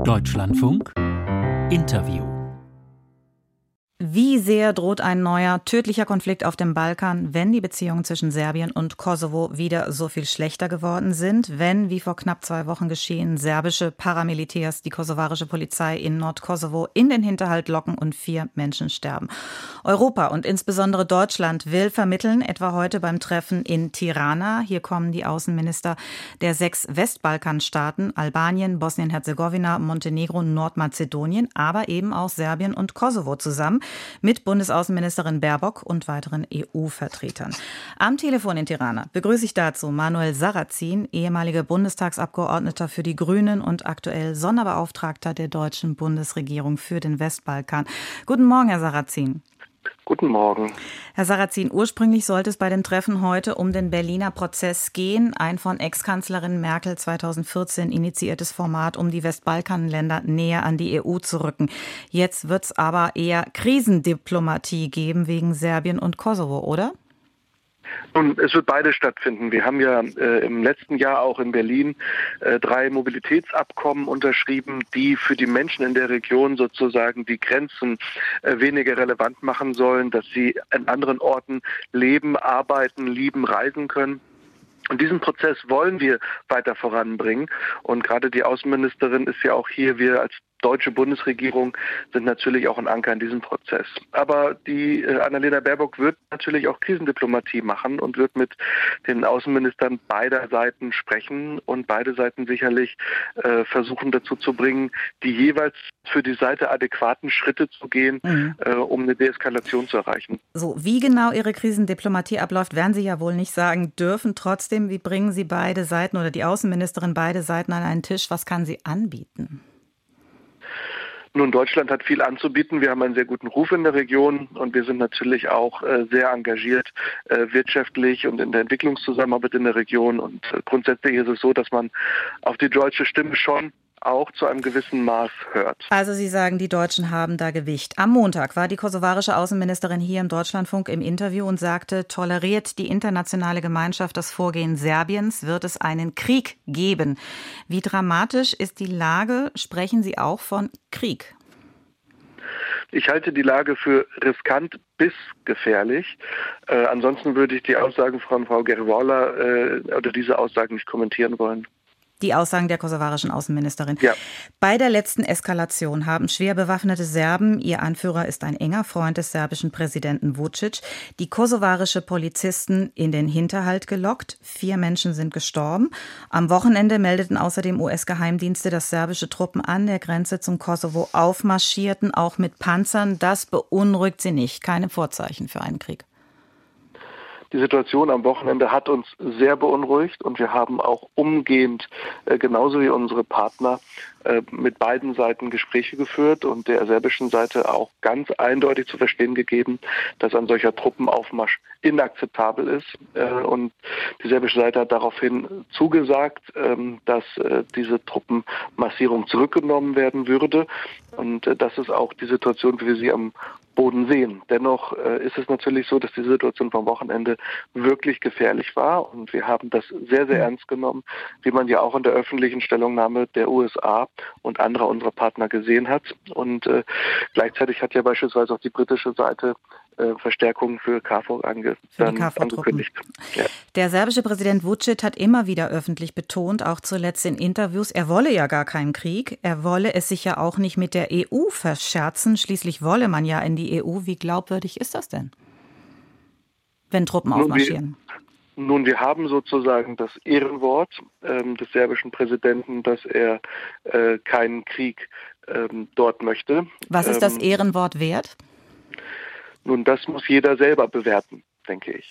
Deutschlandfunk Interview. Wie sehr droht ein neuer, tödlicher Konflikt auf dem Balkan, wenn die Beziehungen zwischen Serbien und Kosovo wieder so viel schlechter geworden sind? Wenn, wie vor knapp 2 Wochen geschehen, serbische Paramilitärs die kosovarische Polizei in Nordkosovo in den Hinterhalt locken und 4 Menschen sterben? Europa und insbesondere Deutschland will vermitteln, etwa heute beim Treffen in Tirana. Hier kommen die Außenminister der 6 Westbalkanstaaten, Albanien, Bosnien-Herzegowina, Montenegro, Nordmazedonien, aber eben auch Serbien und Kosovo zusammen, mit Bundesaußenministerin Baerbock und weiteren EU-Vertretern. Am Telefon in Tirana begrüße ich dazu Manuel Sarrazin, ehemaliger Bundestagsabgeordneter für die Grünen und aktuell Sonderbeauftragter der deutschen Bundesregierung für den Westbalkan. Guten Morgen, Herr Sarrazin. Guten Morgen. Herr Sarrazin, ursprünglich sollte es bei dem Treffen heute um den Berliner Prozess gehen, ein von Ex-Kanzlerin Merkel 2014 initiiertes Format, um die Westbalkanländer näher an die EU zu rücken. Jetzt wird es aber eher Krisendiplomatie geben wegen Serbien und Kosovo, oder? Nun, es wird beides stattfinden. Wir haben ja im letzten Jahr auch in Berlin 3 Mobilitätsabkommen unterschrieben, die für die Menschen in der Region sozusagen die Grenzen weniger relevant machen sollen, dass sie an anderen Orten leben, arbeiten, lieben, reisen können. Und diesen Prozess wollen wir weiter voranbringen. Und gerade die Außenministerin ist ja auch hier. Wir als deutsche Bundesregierung sind natürlich auch ein Anker in diesem Prozess. Aber die Annalena Baerbock wird natürlich auch Krisendiplomatie machen und wird mit den Außenministern beider Seiten sprechen und beide Seiten sicherlich versuchen dazu zu bringen, die jeweils für die Seite adäquaten Schritte zu gehen, um eine Deeskalation zu erreichen. So, wie genau Ihre Krisendiplomatie abläuft, werden Sie ja wohl nicht sagen dürfen. Trotzdem, wie bringen Sie beide Seiten oder die Außenministerin beide Seiten an einen Tisch? Was kann sie anbieten? Nun, Deutschland hat viel anzubieten. Wir haben einen sehr guten Ruf in der Region und wir sind natürlich auch sehr engagiert wirtschaftlich und in der Entwicklungszusammenarbeit in der Region. Und grundsätzlich ist es so, dass man auf die deutsche Stimme schon auch zu einem gewissen Maß hört. Also Sie sagen, die Deutschen haben da Gewicht. Am Montag war die kosovarische Außenministerin hier im Deutschlandfunk im Interview und sagte, toleriert die internationale Gemeinschaft das Vorgehen Serbiens, wird es einen Krieg geben. Wie dramatisch ist die Lage? Sprechen Sie auch von Krieg? Ich halte die Lage für riskant bis gefährlich. Ansonsten würde ich die Aussagen von Frau Gerivola oder diese Aussagen nicht kommentieren wollen. Die Aussagen der kosovarischen Außenministerin. Ja. Bei der letzten Eskalation haben schwer bewaffnete Serben, ihr Anführer ist ein enger Freund des serbischen Präsidenten Vučić, die kosovarische Polizisten in den Hinterhalt gelockt. 4 Menschen sind gestorben. Am Wochenende meldeten außerdem US-Geheimdienste, dass serbische Truppen an der Grenze zum Kosovo aufmarschierten, auch mit Panzern. Das beunruhigt sie nicht. Keine Vorzeichen für einen Krieg. Die Situation am Wochenende hat uns sehr beunruhigt und wir haben auch umgehend, genauso wie unsere Partner, mit beiden Seiten Gespräche geführt und der serbischen Seite auch ganz eindeutig zu verstehen gegeben, dass ein solcher Truppenaufmarsch inakzeptabel ist. Und die serbische Seite hat daraufhin zugesagt, dass diese Truppenmassierung zurückgenommen werden würde. Und das ist auch die Situation, wie wir sie am Boden sehen. Dennoch ist es natürlich so, dass die Situation vom Wochenende wirklich gefährlich war und wir haben das sehr, sehr ernst genommen, wie man ja auch in der öffentlichen Stellungnahme der USA und anderer unserer Partner gesehen hat. Und gleichzeitig hat ja beispielsweise auch die britische Seite Verstärkungen für KFOR angekündigt. Ja. Der serbische Präsident Vučić hat immer wieder öffentlich betont, auch zuletzt in Interviews, er wolle ja gar keinen Krieg. Er wolle es sich ja auch nicht mit der EU verscherzen. Schließlich wolle man ja in die EU. Wie glaubwürdig ist das denn, wenn Truppen aufmarschieren? Nun, wir haben sozusagen das Ehrenwort des serbischen Präsidenten, dass er keinen Krieg dort möchte. Was ist das Ehrenwort wert? Nun, das muss jeder selber bewerten, denke ich.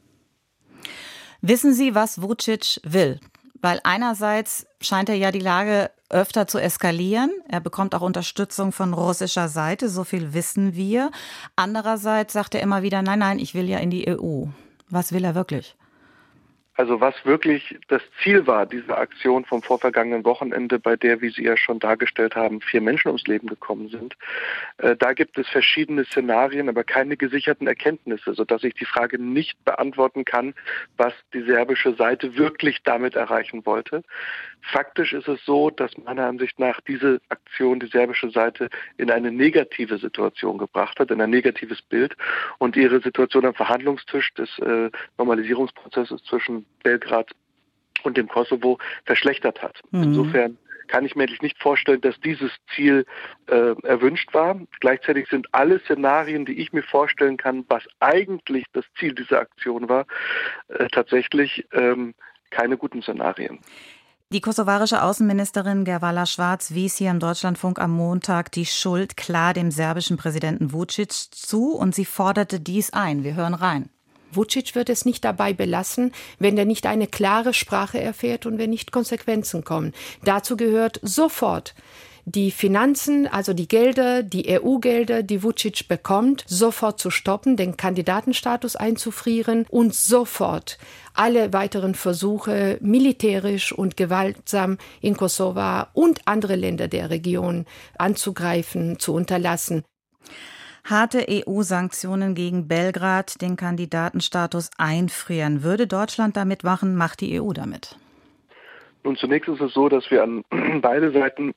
Wissen Sie, was Vučić will? Weil einerseits scheint er ja die Lage öfter zu eskalieren. Er bekommt auch Unterstützung von russischer Seite, so viel wissen wir. Andererseits sagt er immer wieder, nein, ich will ja in die EU. Was will er wirklich? Also was wirklich das Ziel war, diese Aktion vom vorvergangenen Wochenende, bei der, wie Sie ja schon dargestellt haben, 4 Menschen ums Leben gekommen sind, da gibt es verschiedene Szenarien, aber keine gesicherten Erkenntnisse, sodass ich die Frage nicht beantworten kann, was die serbische Seite wirklich damit erreichen wollte. Faktisch ist es so, dass meiner Ansicht nach diese Aktion die serbische Seite in eine negative Situation gebracht hat, in ein negatives Bild und ihre Situation am Verhandlungstisch des Normalisierungsprozesses zwischen Belgrad und dem Kosovo verschlechtert hat. Insofern kann ich mir eigentlich nicht vorstellen, dass dieses Ziel erwünscht war. Gleichzeitig sind alle Szenarien, die ich mir vorstellen kann, was eigentlich das Ziel dieser Aktion war, tatsächlich keine guten Szenarien. Die kosovarische Außenministerin Gervalla Schwarz wies hier im Deutschlandfunk am Montag die Schuld klar dem serbischen Präsidenten Vučić zu und sie forderte dies ein. Wir hören rein. Vučić wird es nicht dabei belassen, wenn er nicht eine klare Sprache erfährt und wenn nicht Konsequenzen kommen. Dazu gehört sofort die Finanzen, also die Gelder, die EU-Gelder, die Vučić bekommt, sofort zu stoppen, den Kandidatenstatus einzufrieren und sofort alle weiteren Versuche, militärisch und gewaltsam in Kosovo und andere Länder der Region anzugreifen, zu unterlassen. Harte EU-Sanktionen gegen Belgrad, den Kandidatenstatus einfrieren. Würde Deutschland damit machen, macht die EU damit? Nun, zunächst ist es so, dass wir an beide Seiten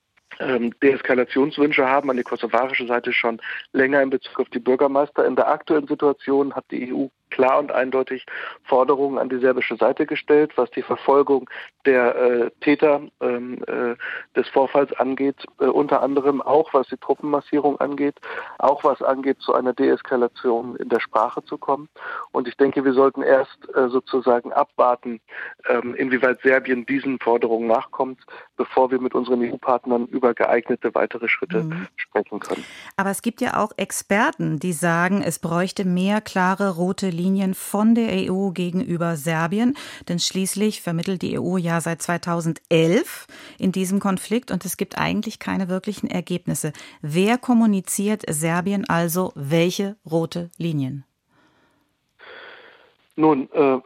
Deeskalationswünsche haben, an die kosovarische Seite schon länger in Bezug auf die Bürgermeister. In der aktuellen Situation hat die EU klar und eindeutig Forderungen an die serbische Seite gestellt, was die Verfolgung der Täter des Vorfalls angeht, unter anderem auch was die Truppenmassierung angeht, auch was angeht, zu einer Deeskalation in der Sprache zu kommen. Und ich denke, wir sollten erst sozusagen abwarten, inwieweit Serbien diesen Forderungen nachkommt, bevor wir mit unseren EU-Partnern über geeignete weitere Schritte sprechen können. Aber es gibt ja auch Experten, die sagen, es bräuchte mehr klare rote Linien von der EU gegenüber Serbien. Denn schließlich vermittelt die EU ja seit 2011 in diesem Konflikt und es gibt eigentlich keine wirklichen Ergebnisse. Wer kommuniziert Serbien also welche rote Linien? Nun,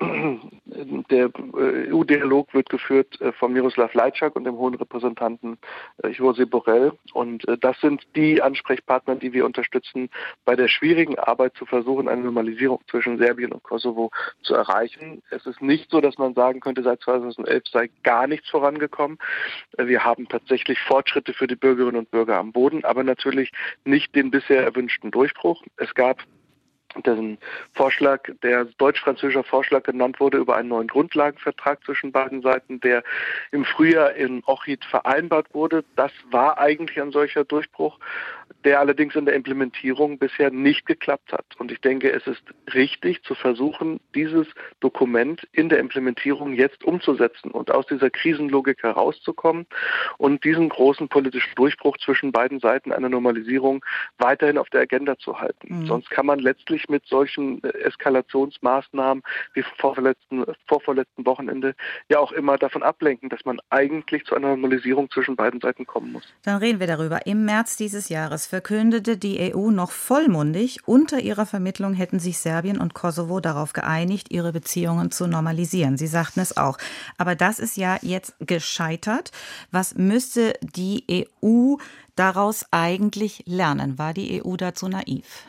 der EU-Dialog wird geführt von Miroslav Lajčák und dem hohen Repräsentanten Josep Borrell. Und das sind die Ansprechpartner, die wir unterstützen, bei der schwierigen Arbeit zu versuchen, eine Normalisierung zwischen Serbien und Kosovo zu erreichen. Es ist nicht so, dass man sagen könnte, seit 2011 sei gar nichts vorangekommen. Wir haben tatsächlich Fortschritte für die Bürgerinnen und Bürger am Boden, aber natürlich nicht den bisher erwünschten Durchbruch. Es gab den Vorschlag, der deutsch-französischer Vorschlag genannt wurde, über einen neuen Grundlagenvertrag zwischen beiden Seiten, der im Frühjahr in Ohrid vereinbart wurde. Das war eigentlich ein solcher Durchbruch, der allerdings in der Implementierung bisher nicht geklappt hat. Und ich denke, es ist richtig zu versuchen, dieses Dokument in der Implementierung jetzt umzusetzen und aus dieser Krisenlogik herauszukommen und diesen großen politischen Durchbruch zwischen beiden Seiten, einer Normalisierung, weiterhin auf der Agenda zu halten. Sonst kann man letztlich mit solchen Eskalationsmaßnahmen wie vorvorletzten Wochenende ja auch immer davon ablenken, dass man eigentlich zu einer Normalisierung zwischen beiden Seiten kommen muss. Dann reden wir darüber. Im März dieses Jahres verkündete die EU noch vollmundig, unter ihrer Vermittlung hätten sich Serbien und Kosovo darauf geeinigt, ihre Beziehungen zu normalisieren. Sie sagten es auch. Aber das ist ja jetzt gescheitert. Was müsste die EU daraus eigentlich lernen? War die EU dazu naiv?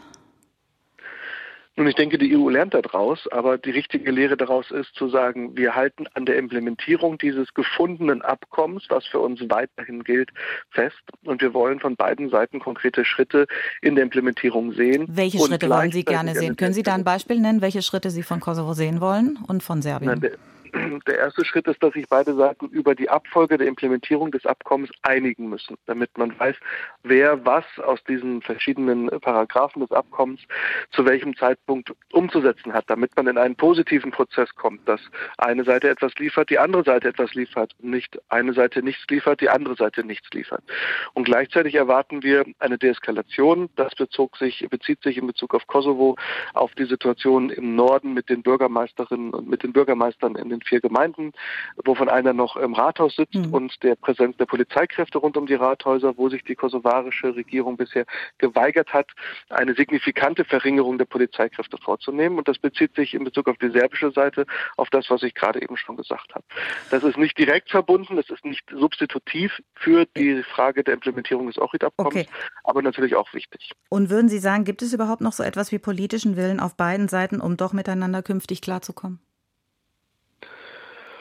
Nun, ich denke, die EU lernt daraus, aber die richtige Lehre daraus ist zu sagen, wir halten an der Implementierung dieses gefundenen Abkommens, was für uns weiterhin gilt, fest. Und wir wollen von beiden Seiten konkrete Schritte in der Implementierung sehen. Welche Schritte wollen Sie gerne sehen? Können Sie da ein Beispiel nennen, welche Schritte Sie von Kosovo sehen wollen und von Serbien? Der erste Schritt ist, dass sich beide Seiten über die Abfolge der Implementierung des Abkommens einigen müssen, damit man weiß, wer was aus diesen verschiedenen Paragraphen des Abkommens zu welchem Zeitpunkt umzusetzen hat, damit man in einen positiven Prozess kommt, dass eine Seite etwas liefert, die andere Seite etwas liefert, nicht eine Seite nichts liefert, die andere Seite nichts liefert. Und gleichzeitig erwarten wir eine Deeskalation. Das bezieht sich in Bezug auf Kosovo auf die Situation im Norden mit den Bürgermeisterinnen und mit den Bürgermeistern in den 4 Gemeinden, wovon einer noch im Rathaus sitzt und der Präsenz der Polizeikräfte rund um die Rathäuser, wo sich die kosovarische Regierung bisher geweigert hat, eine signifikante Verringerung der Polizeikräfte vorzunehmen. Und das bezieht sich in Bezug auf die serbische Seite auf das, was ich gerade eben schon gesagt habe. Das ist nicht direkt verbunden, das ist nicht substitutiv für die Frage der Implementierung des Ohrid-Abkommens, aber natürlich auch wichtig. Und würden Sie sagen, gibt es überhaupt noch so etwas wie politischen Willen auf beiden Seiten, um doch miteinander künftig klarzukommen?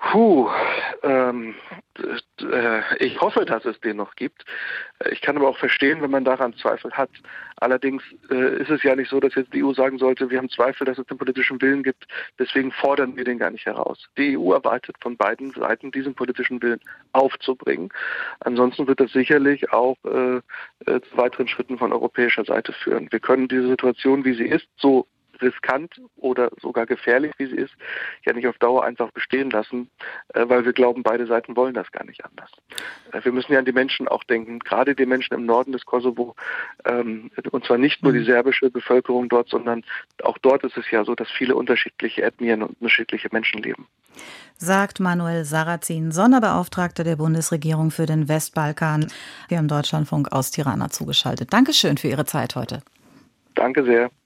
Ich hoffe, dass es den noch gibt. Ich kann aber auch verstehen, wenn man daran Zweifel hat. Allerdings ist es ja nicht so, dass jetzt die EU sagen sollte, wir haben Zweifel, dass es den politischen Willen gibt, deswegen fordern wir den gar nicht heraus. Die EU erwartet von beiden Seiten, diesen politischen Willen aufzubringen. Ansonsten wird das sicherlich auch zu weiteren Schritten von europäischer Seite führen. Wir können diese Situation, wie sie ist, so riskant oder sogar gefährlich, wie sie ist, ja nicht auf Dauer einfach bestehen lassen, weil wir glauben, beide Seiten wollen das gar nicht anders. Wir müssen ja an die Menschen auch denken, gerade die Menschen im Norden des Kosovo, und zwar nicht nur die serbische Bevölkerung dort, sondern auch dort ist es ja so, dass viele unterschiedliche Ethnien und unterschiedliche Menschen leben. Sagt Manuel Sarrazin, Sonderbeauftragter der Bundesregierung für den Westbalkan, hier im Deutschlandfunk aus Tirana zugeschaltet. Dankeschön für Ihre Zeit heute. Danke sehr.